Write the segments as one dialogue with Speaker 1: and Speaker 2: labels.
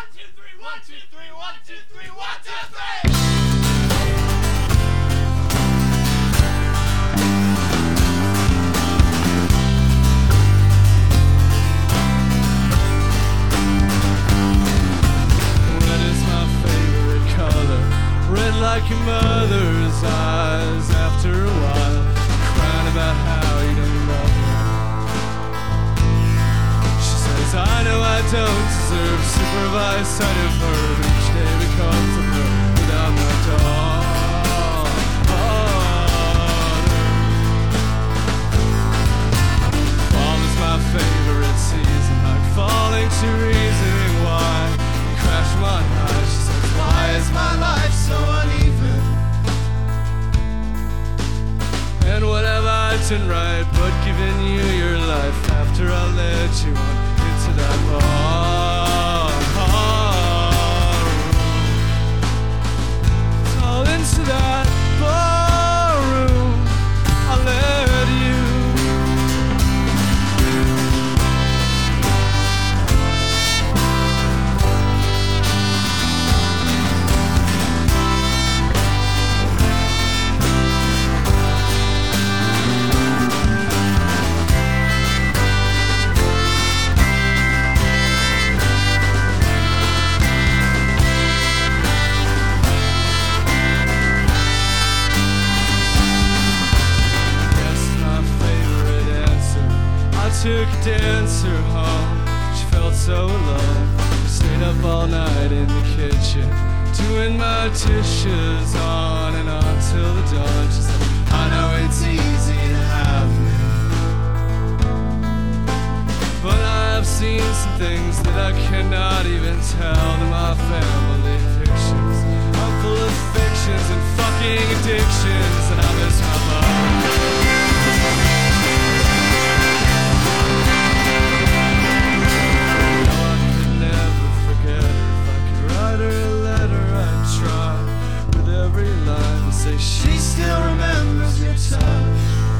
Speaker 1: Like your mother's eyes after a while, crying about how you don't love her. She says, I know I don't deserve supervised sight of her, but each day becomes a blur without my daughter. Fall is my favorite season, like falling to reasoning why. You crash my eyes, she says, why is my life so uneven? And what have I done right but given you your life after I led you on into that bar? So into that barroom I led you. Took a dancer home, she felt so alone. I stayed up all night in the kitchen, doing my dishes on and on till the dawn. She said, I know it's easy to have me, but I've seen some things that I cannot even tell to my family fictions. I'm full of fictions and fucking addictions, and I miss my mom. She still remembers your touch,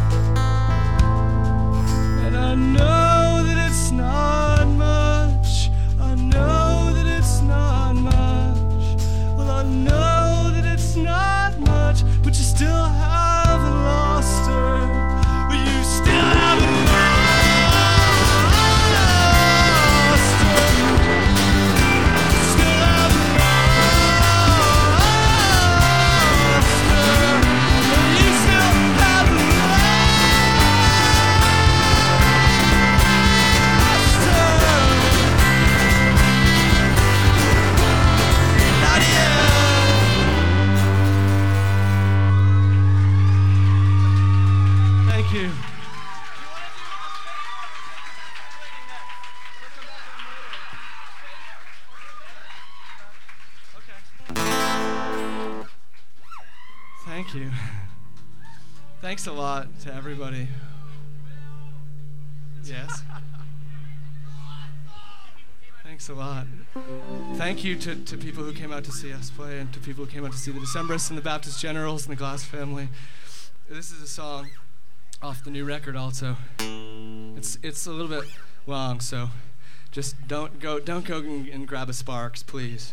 Speaker 1: and I know that it's not much. I know that it's not much. Well, I know that it's not much, but you still haven't lost her. But you still haven't lost her. Still haven't lost her. Thank you. Thanks a lot to everybody. Yes. Thanks a lot. Thank you to people who came out to see us play, and to people who came out to see the Decemberists and the Baptist Generals and the Glass Family. This is a song off the new record also. It's a little bit long, so just don't go and grab a Sparks, please.